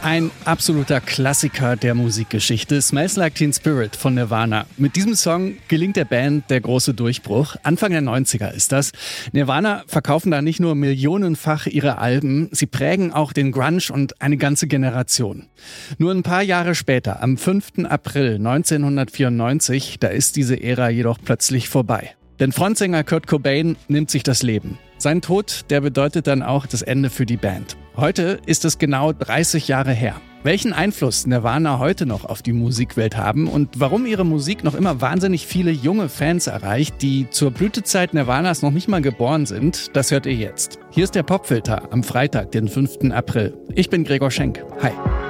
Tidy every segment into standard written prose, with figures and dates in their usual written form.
Ein absoluter Klassiker der Musikgeschichte, Smells Like Teen Spirit von Nirvana. Mit diesem Song gelingt der Band der große Durchbruch. Anfang der 90er ist das. Nirvana verkaufen da nicht nur millionenfach ihre Alben, sie prägen auch den Grunge und eine ganze Generation. Nur ein paar Jahre später, am 5. April 1994, da ist diese Ära jedoch plötzlich vorbei. Denn Frontsänger Kurt Cobain nimmt sich das Leben. Sein Tod, der bedeutet dann auch das Ende für die Band. Heute ist es genau 30 Jahre her. Welchen Einfluss Nirvana heute noch auf die Musikwelt haben und warum ihre Musik noch immer wahnsinnig viele junge Fans erreicht, die zur Blütezeit Nirvanas noch nicht mal geboren sind, das hört ihr jetzt. Hier ist der Popfilter am Freitag, den 5. April. Ich bin Gregor Schenk. Hi.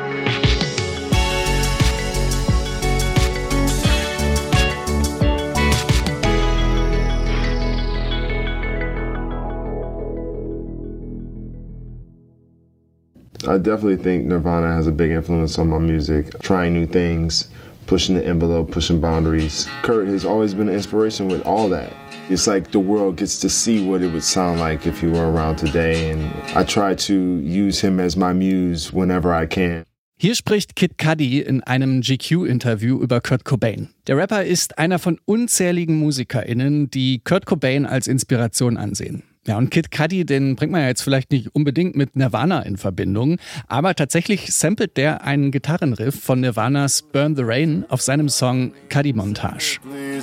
I definitely think Nirvana has a big influence on my music. Trying new things, pushing the envelope, pushing boundaries. Kurt has always been an inspiration with all that. It's like the world gets to see what it would sound like if he were around today, and I try to use him as my muse whenever I can. Hier spricht Kid Cudi in einem GQ-Interview über Kurt Cobain. Der Rapper ist einer von unzähligen MusikerInnen, die Kurt Cobain als Inspiration ansehen. Ja, und Kid Cudi, den bringt man ja jetzt vielleicht nicht unbedingt mit Nirvana in Verbindung, aber tatsächlich samplet der einen Gitarrenriff von Nirvanas Burn the Rain auf seinem Song Cudi Montage.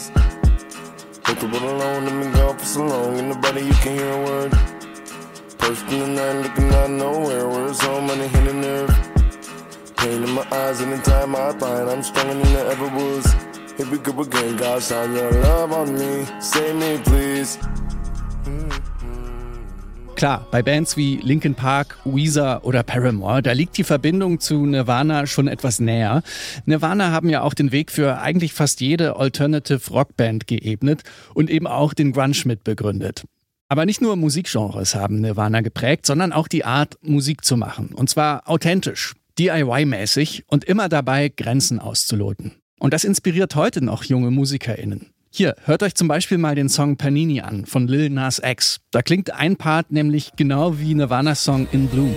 Klar, bei Bands wie Linkin Park, Weezer oder Paramore, da liegt die Verbindung zu Nirvana schon etwas näher. Nirvana haben ja auch den Weg für eigentlich fast jede Alternative-Rock-Band geebnet und eben auch den Grunge mitbegründet. Aber nicht nur Musikgenres haben Nirvana geprägt, sondern auch die Art, Musik zu machen. Und zwar authentisch, DIY-mäßig und immer dabei, Grenzen auszuloten. Und das inspiriert heute noch junge MusikerInnen. Hier, hört euch zum Beispiel mal den Song Panini an von Lil Nas X. Da klingt ein Part nämlich genau wie Nirvanas Song In Bloom.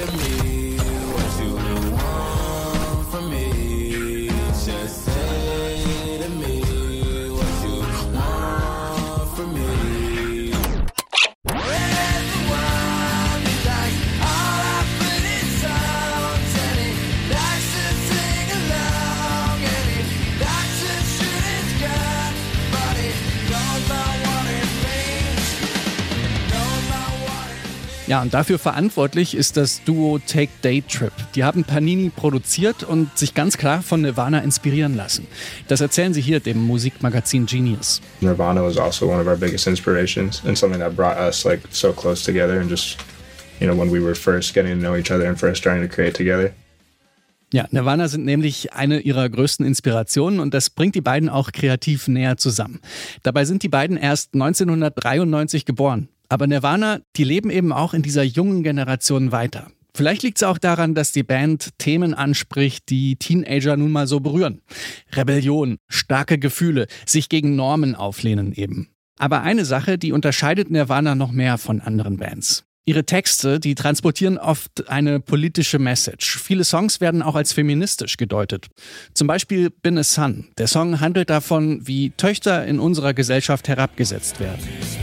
Ja, und dafür verantwortlich ist das Duo Take Day Trip. Die haben Panini produziert und sich ganz klar von Nirvana inspirieren lassen. Das erzählen sie hier dem Musikmagazin Genius. Nirvana was also one of our biggest inspirations and something that brought us like so close together and just, you know, when we were first getting to know each other and first trying to create together. Ja, Nirvana sind nämlich eine ihrer größten Inspirationen und das bringt die beiden auch kreativ näher zusammen. Dabei sind die beiden erst 1993 geboren. Aber Nirvana, die leben eben auch in dieser jungen Generation weiter. Vielleicht liegt es auch daran, dass die Band Themen anspricht, die Teenager nun mal so berühren. Rebellion, starke Gefühle, sich gegen Normen auflehnen eben. Aber eine Sache, die unterscheidet Nirvana noch mehr von anderen Bands. Ihre Texte, die transportieren oft eine politische Message. Viele Songs werden auch als feministisch gedeutet. Zum Beispiel Been a Son. Der Song handelt davon, wie Töchter in unserer Gesellschaft herabgesetzt werden.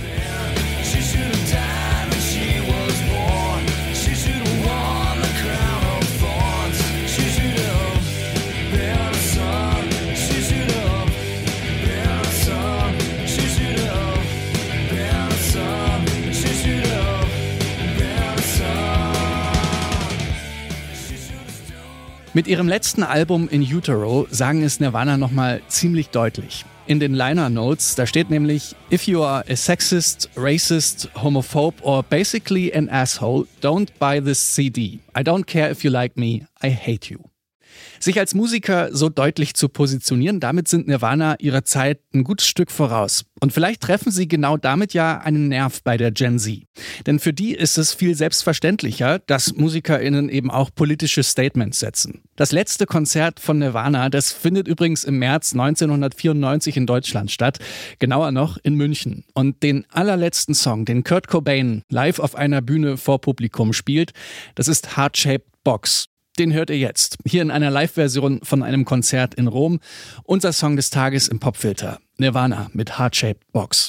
Mit ihrem letzten Album In Utero sagen es Nirvana nochmal ziemlich deutlich. In den Liner Notes, da steht nämlich: If you are a sexist, racist, homophobe or basically an asshole, don't buy this CD. I don't care if you like me, I hate you. Sich als Musiker so deutlich zu positionieren, damit sind Nirvana ihrer Zeit ein gutes Stück voraus. Und vielleicht treffen sie genau damit ja einen Nerv bei der Gen Z. Denn für die ist es viel selbstverständlicher, dass MusikerInnen eben auch politische Statements setzen. Das letzte Konzert von Nirvana, das findet übrigens im März 1994 in Deutschland statt, genauer noch in München. Und den allerletzten Song, den Kurt Cobain live auf einer Bühne vor Publikum spielt, das ist Heart Shaped Box. Den hört ihr jetzt, hier in einer Live-Version von einem Konzert in Rom. Unser Song des Tages im Popfilter. Nirvana mit Heart-Shaped Box.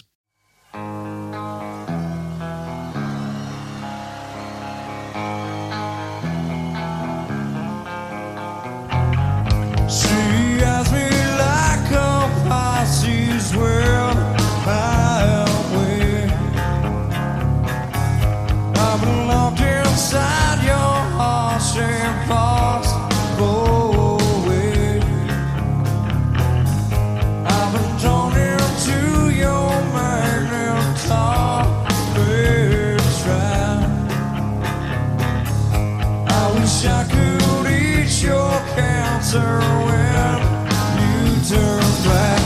I could eat your cancer when you turn black.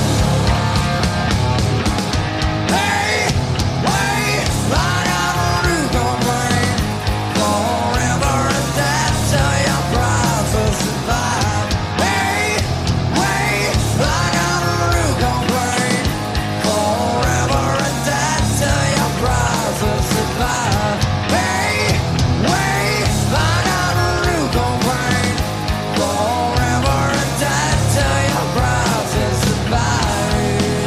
Hey, wait, I got a new complaint forever and that's how your process survive. Hey, wait, I got a new complaint forever and that's how your process survive. Hey, wait, I got a new complaint forever and that's how your process survive.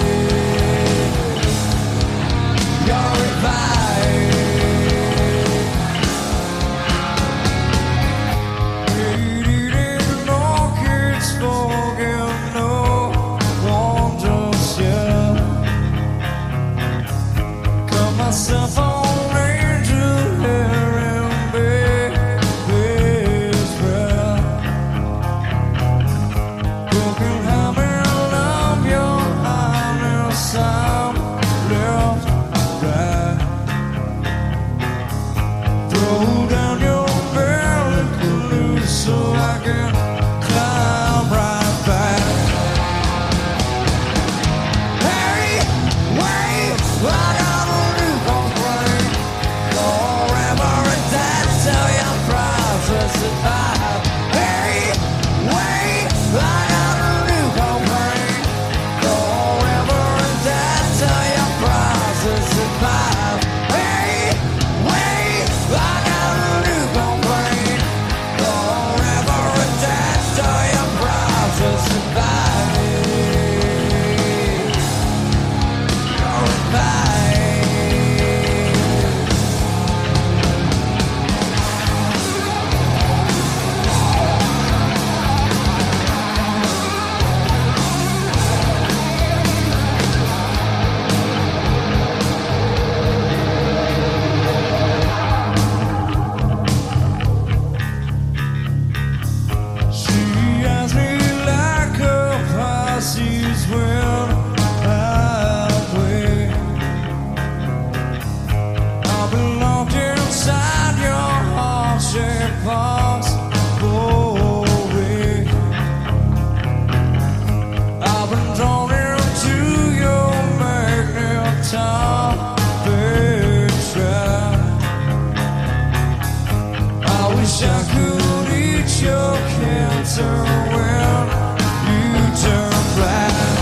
You're revived. Eating no kids forgive no one just yet. Cut myself on angel hair and baby's breath. Broken hammer of your honest I'm left right. Throw down your belly loose so I can climb right back. Hey, wait, I got a new complaint forever and that's how your process survive. Hey, wait, I got a new complaint forever and that's how your process survive. Hey, wait, I got a new complaint forever and that's how your process survive. You're revived. She has me like a Pisces when I wake. I've been locked inside your heart-shaped box for a week. I've been drawn into your magnetic trap. I wish I could eat your cancer when you turn black.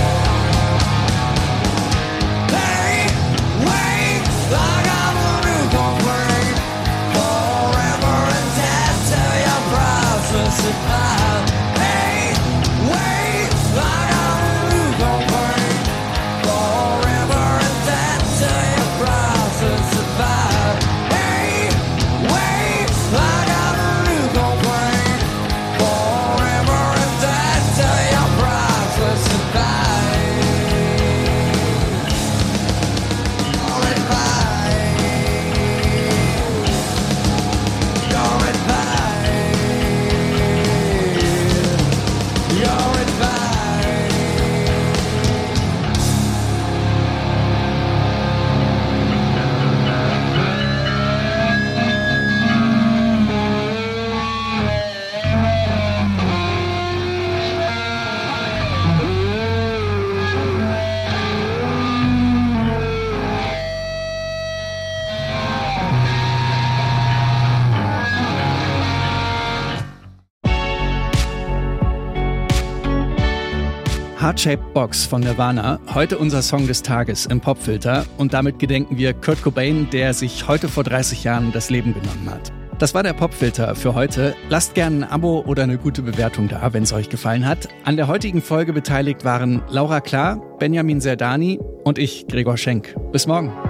Hey, wait, I got a new complaint forever and that's how your process survive. Hey, wait, I got a new complaint forever and that's how your process survive. Hey, wait, I got a new complaint forever and that's how your process survive. You're revived. You're revived. You're revived. Heart-Shaped Box von Nirvana, heute unser Song des Tages im Popfilter und damit gedenken wir Kurt Cobain, der sich heute vor 30 Jahren das Leben genommen hat. Das war der Popfilter für heute. Lasst gerne ein Abo oder eine gute Bewertung da, wenn es euch gefallen hat. An der heutigen Folge beteiligt waren Laura Klar, Benjamin Serdani und ich, Gregor Schenk. Bis morgen.